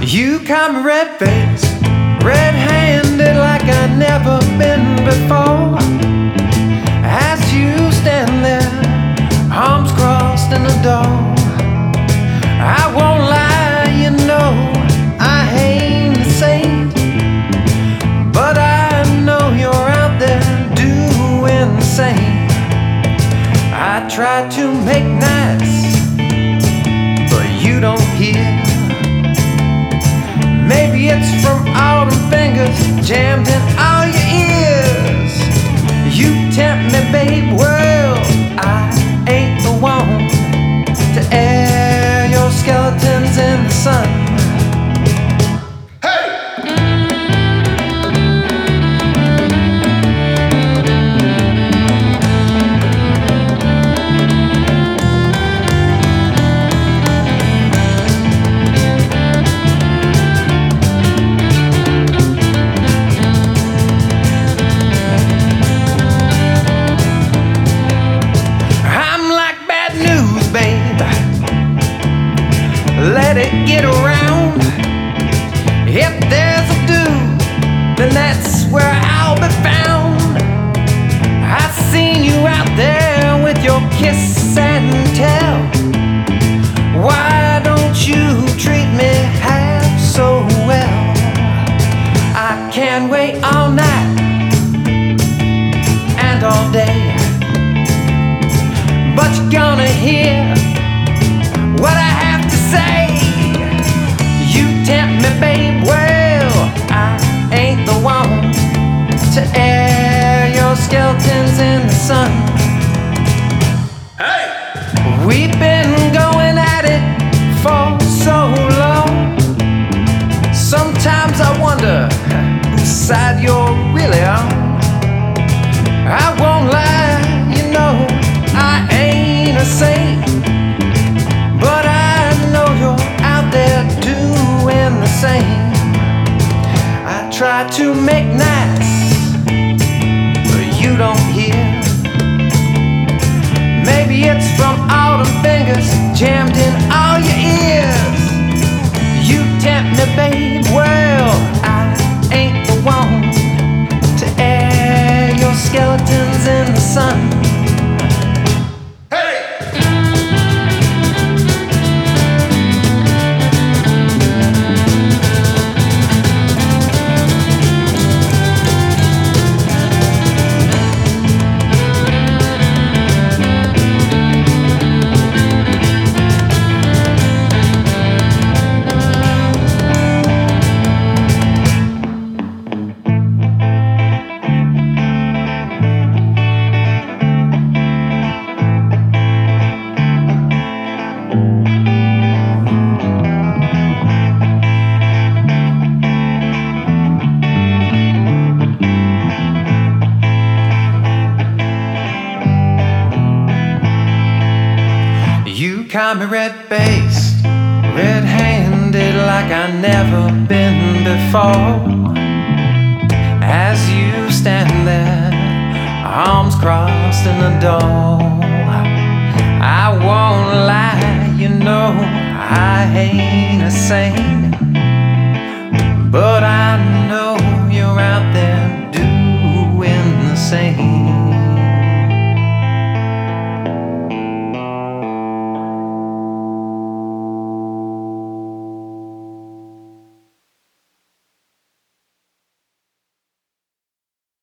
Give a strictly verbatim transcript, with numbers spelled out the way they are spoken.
You come red-faced, red-handed like I've never been before. As you stand there, arms crossed in the door, I won't lie, you know I ain't a saint, but I know you're out there doing the same. I try to make nice, but you don't hear. Maybe it's from all them fingers jammed in all your ears. You tempt me, babe, well, I ain't the one to air your skeletons in the sun. Let it get around. If there's a do, then that's where I'll be found. I've seen you out there with your kiss and tell. Why don't you treat me half so well? I can't wait all night and all day, but you're gonna hear what I have to say. You tempt me, babe, well, I ain't the one to air your skeletons in the sun. Hey! We've been going at it for so long. Sometimes I wonder whose side you're really on. I won't lie, you know I ain't a saint, but I know you're out there doing the same. I try to make nice, but you don't hear. Maybe it's from all the fingers jammed in all your ears. You tempt me, babe, well, I ain't the one to air your skeletons in the sun. You caught me red-faced, red-handed like I've never been before. As you stand there, arms crossed in the door, I won't lie, you know I ain't a saint, but I know